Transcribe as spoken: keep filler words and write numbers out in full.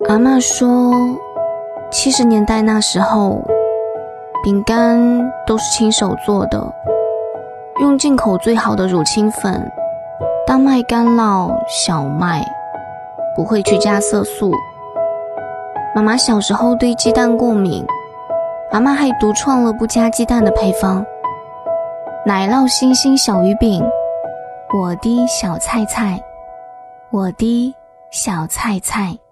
阿嬷说，七十年代那时候，饼干都是亲手做的，用进口最好的乳清粉，当麦干酪、小麦，不会去加色素。妈妈小时候对鸡蛋过敏，阿嬷还独创了不加鸡蛋的配方，奶酪星星小鱼饼，我的小菜菜，我的小菜菜。